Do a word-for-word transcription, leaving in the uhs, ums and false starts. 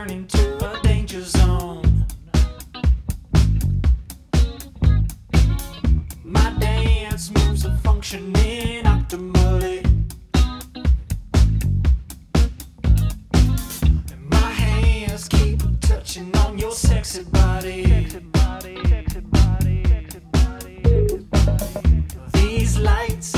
turning to a danger zone. My dance moves are functioning optimally. And my hands keep touching on your sexy body. Sexy body, sexy body, sexy body, sexy body. These lights